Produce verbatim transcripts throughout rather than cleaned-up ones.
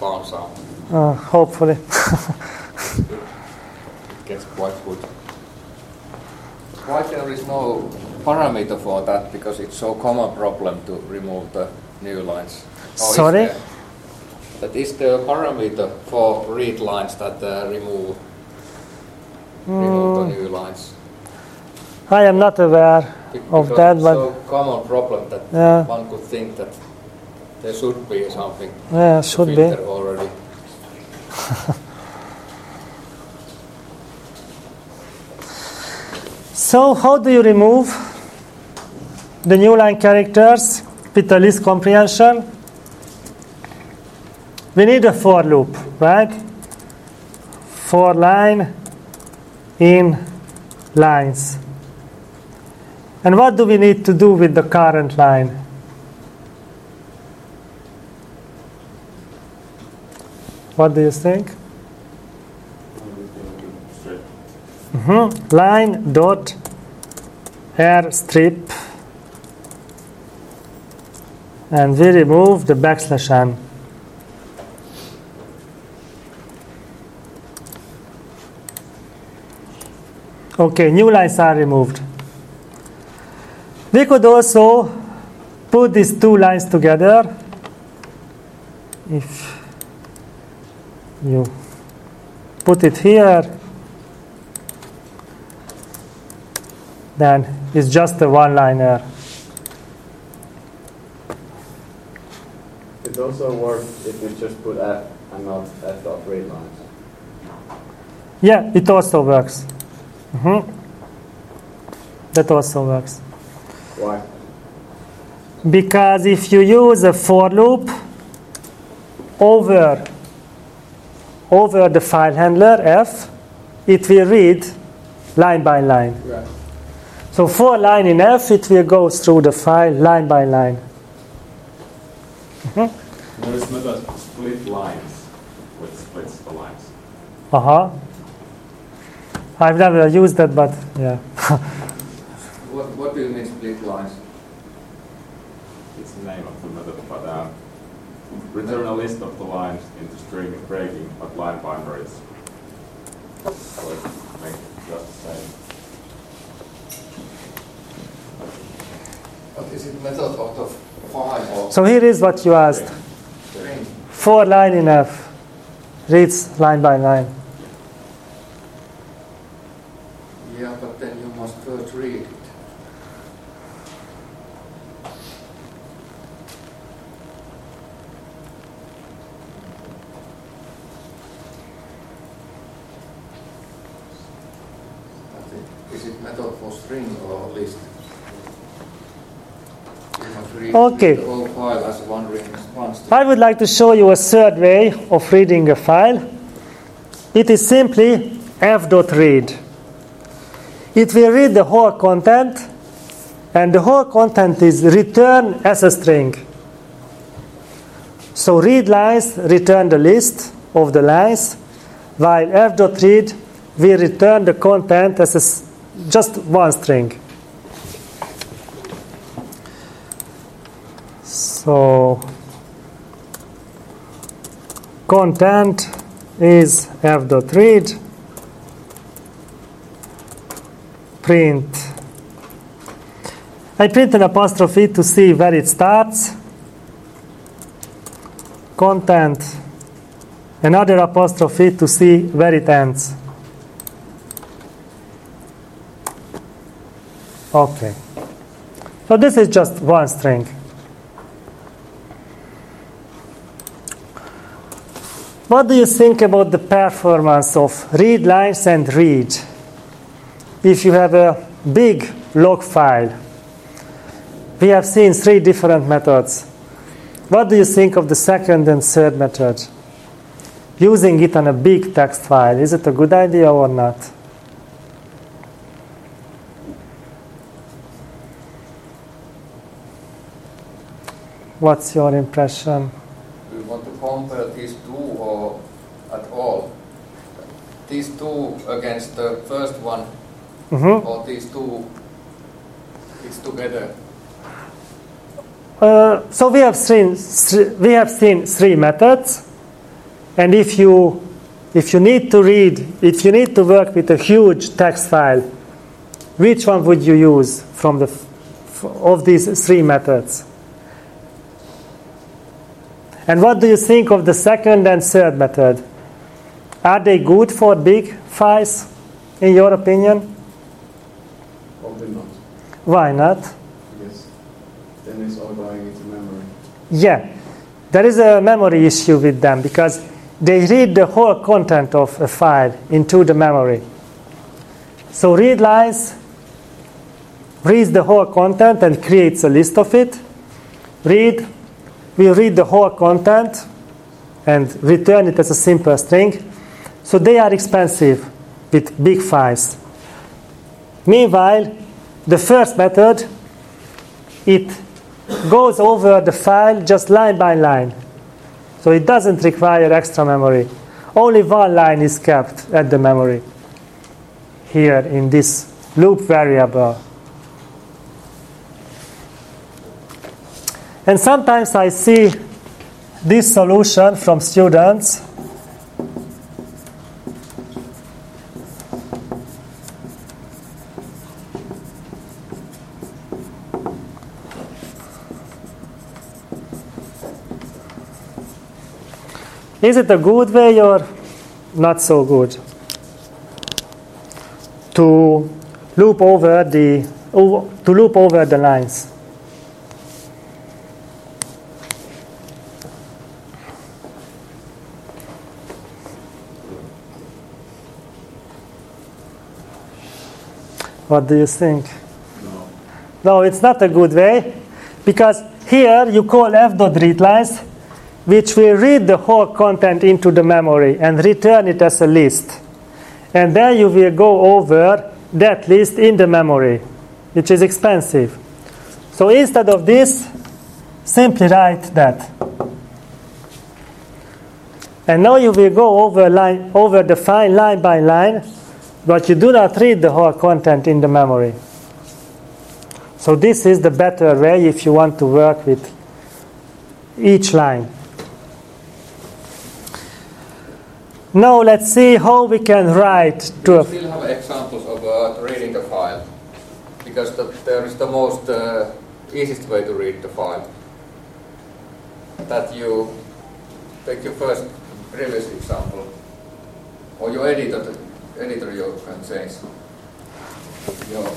calms down. Uh, hopefully. It gets quite good. Why there is no parameter for that? Because it's so common problem to remove the new lines. Or Sorry? Is there, that is the parameter for read lines that uh, remove, mm. remove the new lines. I am not aware Because of that, it's but so common problem that yeah. one could think that there should be something. Yeah, should be already. So how do you remove the new line characters with the least comprehension? We need a for loop, right? For line in lines. And what do we need to do with the current line? What do you think? Mm-hmm. Line dot r strip, and we remove the backslash n. Okay, new lines are removed. We could also put these two lines together. If you put it here, then it's just a one-liner. It also works if you just put f and not f dot read lines. Yeah, it also works. Mm-hmm. That also works. Why? Because if you use a for loop over over the file handler f, it will read line by line. Right. So for line in f, it will go through the file line by line. Mm-hmm. There is method split lines, which splits the lines. Uh huh. I've never used that, but yeah. What, what do you mean split lines? It's the name of the method, but uh, return a list of the lines into string breaking, but line binaries. So it makes just the same. What is it method of the file? Or So here is what you asked. string? For line in f reads line by line. Yeah, but then you must first read it. Is it method for string or list? You must read Okay. the whole file as one ring, one string. I would like to show you a third way of reading a file. It is simply f.read. It will read the whole content, and the whole content is returned as a string. So read lines return the list of the lines, while f.read will return the content as a s just one string. So content is f.read, print. I print an apostrophe to see where it starts. Content, another apostrophe to see where it ends. Okay. So this is just one string. What do you think about the performance of read lines and read? If you have a big log file, we have seen three different methods. What do you think of the second and third method? Using it on a big text file, is it a good idea or not? What's your impression? Do you want to compare these two or at all? These two against the first one, Mm-hmm. or these two it's together? Uh, so we have seen three, we have seen three methods. And if you if you need to read, if you need to work with a huge text file, which one would you use from the of these three methods? And what do you think of the second and third method? Are they good for big files, in your opinion? Probably not. Why not? Because then it's all going into memory. Yeah, there is a memory issue with them because they read the whole content of a file into the memory. So read lines reads the whole content and creates a list of it. Read will read the whole content and return it as a simple string. So they are expensive with big files. Meanwhile, the first method, it goes over the file just line by line. So it doesn't require extra memory. Only one line is kept at the memory here in this loop variable. And sometimes I see this solution from students. Is it a good way or not so good to loop over the to loop over the lines? What do you think? No. No, it's not a good way because here you call f.readlines, which will read the whole content into the memory and return it as a list. And then you will go over that list in the memory, which is expensive. So instead of this, simply write that. And now you will go over, line, over the file line by line, but you do not read the whole content in the memory. So this is the better way if you want to work with each line. Now let's see how we can write to We a... still have examples of uh, reading a file, because the, there is the most uh, easiest way to read the file. That you take your first previous example, or your editor, editor you can change. Your,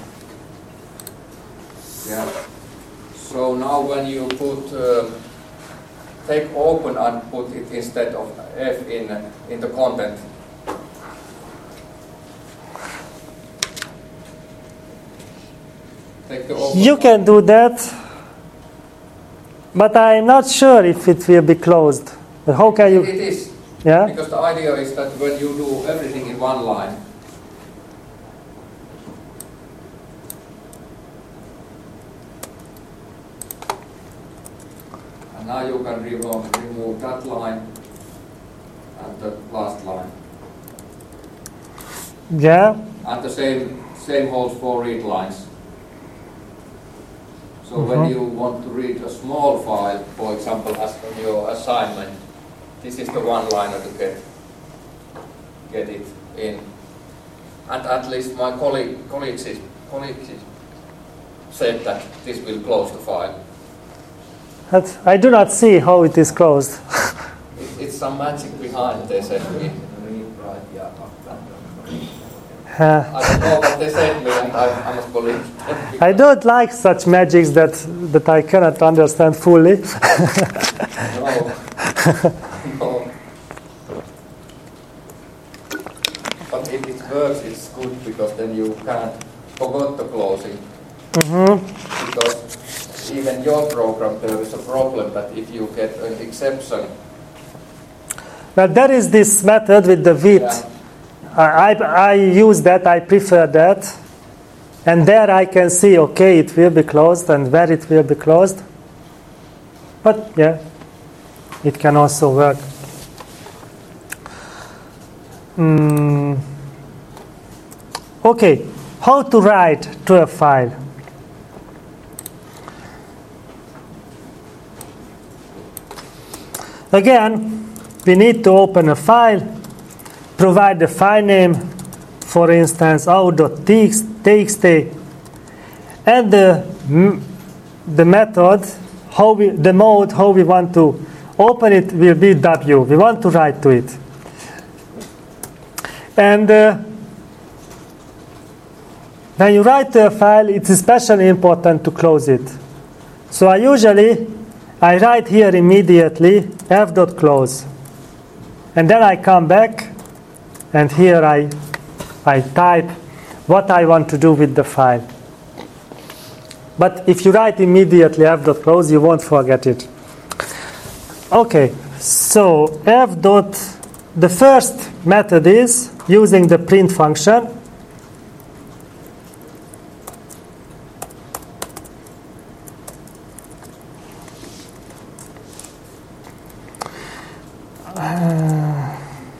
yeah. So now when you put um, take open and put it instead of F in in the content. Take the open. You can do that, but I'm not sure if it will be closed. But how can you... It is. Yeah? Because the idea is that when you do everything in one line, and now you can remove, remove that line and the last line. Yeah? And the same same holds for read lines. So Mm-hmm. when you want to read a small file, for example, as on your assignment, this is the one-liner to get get it in. And at least my colleague, colleagues, colleagues said that this will close the file. But I do not see how it is closed. It, it's some magic behind, they said to me. Uh, I don't know what they said to me, and I, I must believe them. I don't like such magics that, that I cannot understand fully. No. No. But if it works, it's good, because then you can't forget the closing. Mm-hmm. Because even your program, there is a problem that if you get an exception. But there is this method with the width. Yeah. I, I use that, I prefer that. And there I can see, okay, it will be closed and where it will be closed. But yeah, it can also work. Mm. Okay, how to write to a file? Again, we need to open a file, provide the file name, for instance, out.txt, and the, the method, how we, the mode, how we want to open it will be W. We want to write to it. And uh, when you write to a file, it's especially important to close it. So I usually, I write here immediately f.close. And then I come back, and here I, I type what I want to do with the file. But if you write immediately f.close, you won't forget it. Okay, so f. The first method is using the print function. Uh,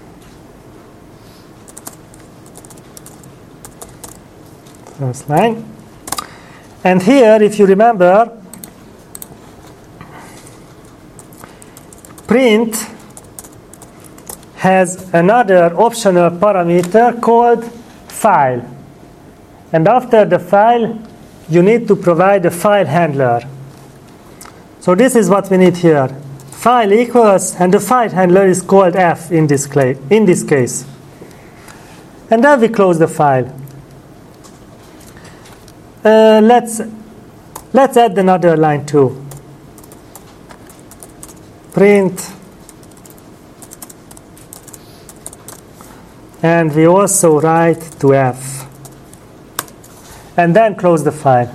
first line. And here, if you remember, print has another optional parameter called file. And after the file, you need to provide a file handler. So this is what we need here. File equals, and the file handler is called f in this, in this case. And then we close the file. Uh, let's, let's add another line too. Print. And we also write to f. And then close the file.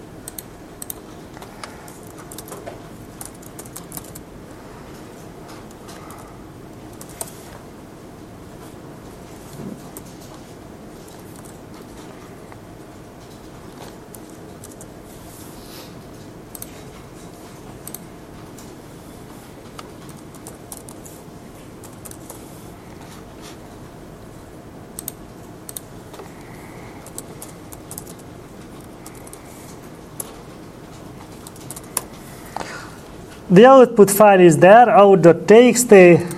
The output file is there, out.txt,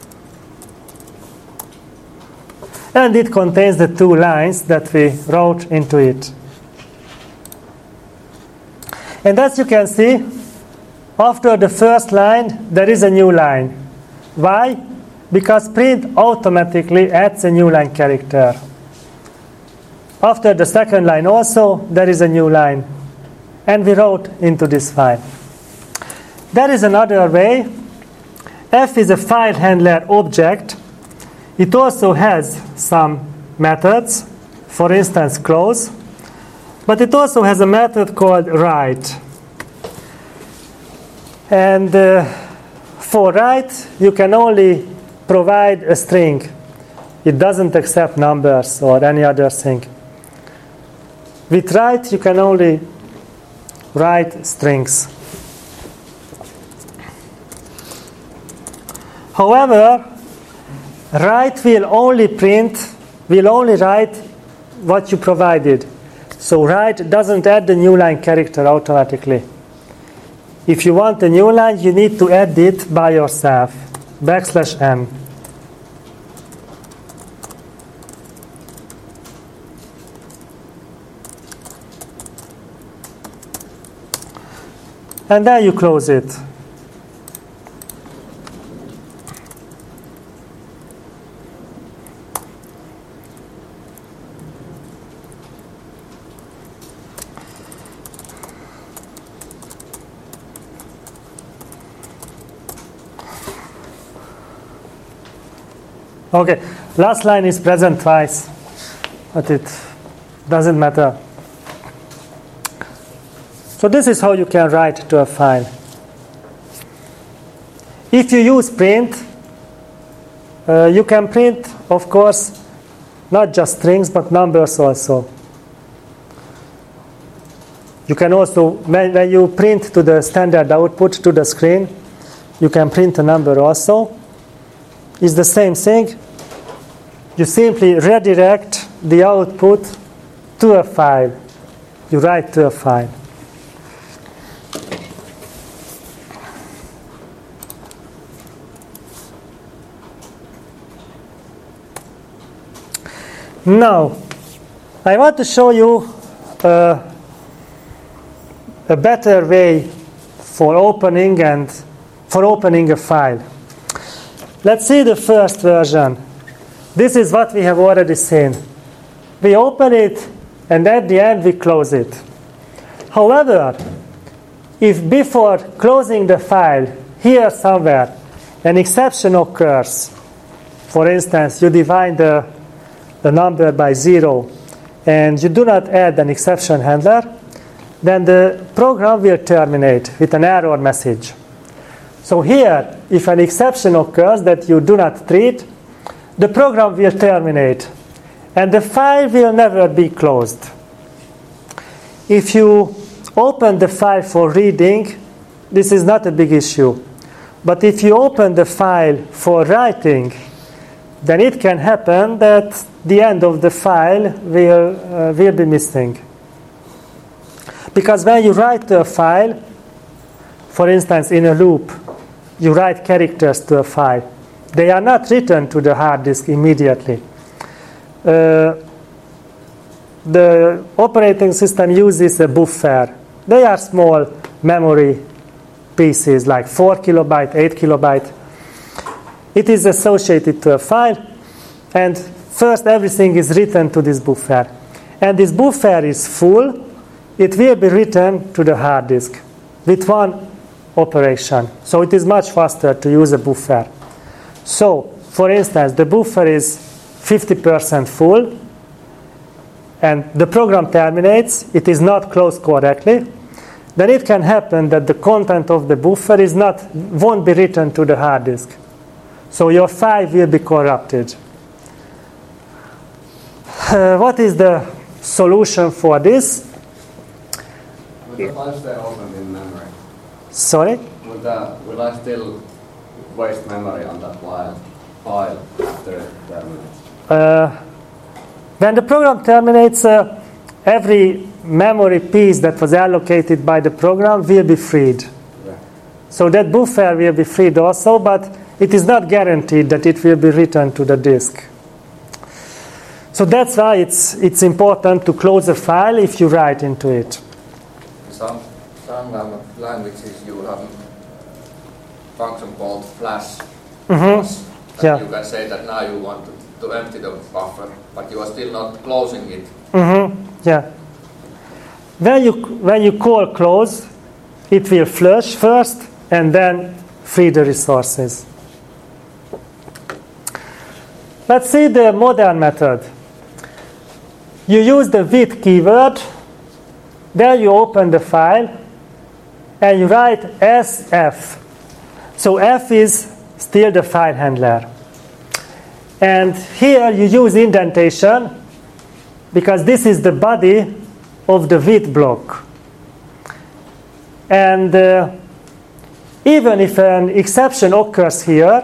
and it contains the two lines that we wrote into it. And as you can see, after the first line, there is a new line. Why? Because print automatically adds a new line character. After the second line also, there is a new line. And we wrote into this file. There is another way. F is a file handler object. It also has some methods, for instance, close. But it also has a method called write. And uh, for write, you can only provide a string. It doesn't accept numbers or any other thing. With write, you can only write strings. However, write will only print, will only write what you provided. So write doesn't add the new line character automatically. If you want a new line, you need to add it by yourself. Backslash m. And then you close it. Okay, last line is present twice, but it doesn't matter. So this is how you can write to a file. If you use print, uh, you can print, of course, not just strings, but numbers also. You can also, when, when you print to the standard output, to the screen, you can print a number also. It's the same thing. You simply redirect the output to a file. You write to a file. Now, I want to show you uh, a better way for opening and for opening a file. Let's see the first version. This is what we have already seen. We open it, and at the end we close it. However, if before closing the file, here somewhere, an exception occurs, for instance, you divide the, the number by zero, and you do not add an exception handler, then the program will terminate with an error message. So here, if an exception occurs that you do not treat, the program will terminate, and the file will never be closed. If you open the file for reading, this is not a big issue. But if you open the file for writing, then it can happen that the end of the file will, uh, will be missing. Because when you write to a file, for instance in a loop, you write characters to a file. They are not written to the hard disk immediately. Uh, the operating system uses a buffer. They are small memory pieces, like four kilobyte, eight kilobyte. It is associated to a file, and first everything is written to this buffer. And this buffer is full. It will be written to the hard disk with one operation. So it is much faster to use a buffer. So, for instance, the buffer is fifty percent full, and the program terminates. It is not closed correctly. Then it can happen that the content of the buffer is not, won't be written to the hard disk. So your file will be corrupted. Uh, what is the solution for this? Will the file stay open in memory? Sorry? Will, the, will I still waste memory on that file, file after it terminates? Uh, when the program terminates, uh, every memory piece that was allocated by the program will be freed. Yeah. So that buffer will be freed also, but it is not guaranteed that it will be written to the disk. So that's why it's, it's important to close a file if you write into it. Some, some um, languages you have a function called flash. Mm-hmm. Flash, that Yeah. you can say that now you want to, to empty the buffer, but you are still not closing it. Mm-hmm. Yeah. When you, when you call close, it will flush first and then free the resources. Let's see the modern method. You use the with keyword, then you open the file, and you write S F. So F is still the file handler. And here you use indentation, because this is the body of the with block. And uh, even if an exception occurs here,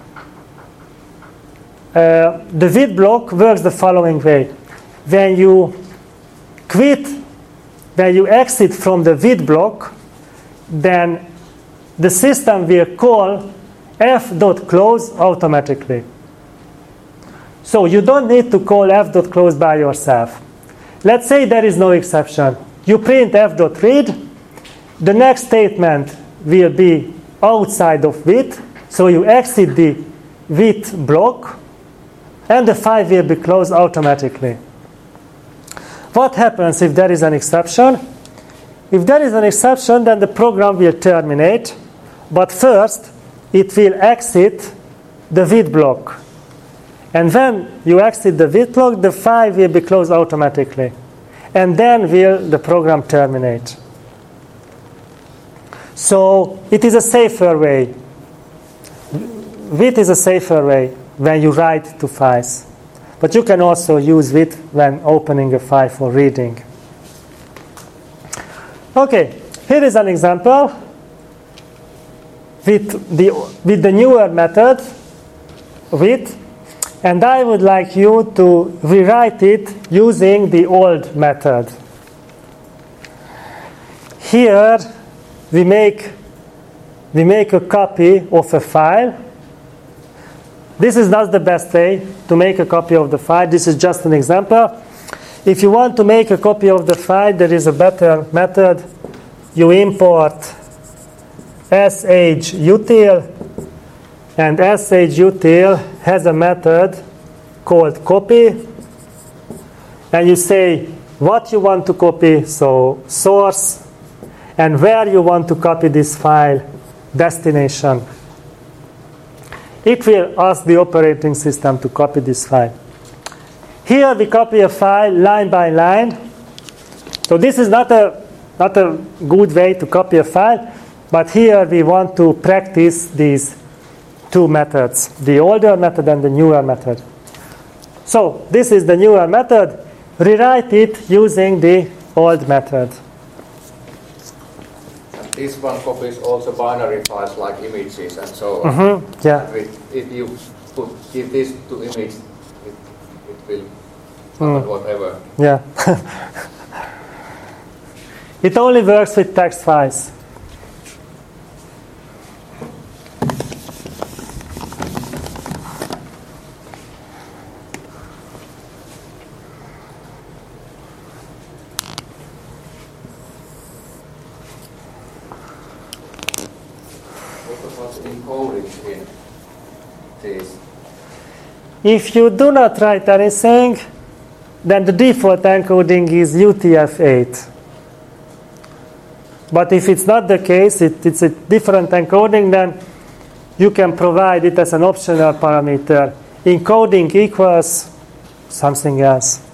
uh, the with block works the following way. When you quit, when you exit from the with block, then the system will call f.close automatically. So you don't need to call f.close by yourself. Let's say there is no exception. You print f.read. The next statement will be outside of with, so you exit the with block, and the file will be closed automatically. What happens if there is an exception? If there is an exception, then the program will terminate, but first it will exit the with block. And when you exit the with block, the file will be closed automatically. And then will the program terminate. So it is a safer way. With is a safer way when you write to files. But you can also use with when opening a file for reading. Okay, here is an example with the, with the newer method, with, and I would like you to rewrite it using the old method. Here we make, we make a copy of a file. this is not the best way to make a copy of the file. This is just an example. If you want to make a copy of the file, there is a better method. You import shutil, and shutil has a method called copy, and you say what you want to copy, so source, and where you want to copy this file, destination. It will ask the operating system to copy this file. Here we copy a file line by line. So this is not a, not a good way to copy a file, but here we want to practice these two methods, the older method and the newer method. So this is the newer method. Rewrite it using the old method. And this one copies also binary files like images and so on. Mm-hmm. Yeah. If, if you put, give this to image, it, it will Mm. whatever. Yeah. It only works with text files. What about encoding in this? If you do not write anything, then the default encoding is U T F eight. But if it's not the case, it, it's a different encoding, then you can provide it as an optional parameter. Encoding equals something else.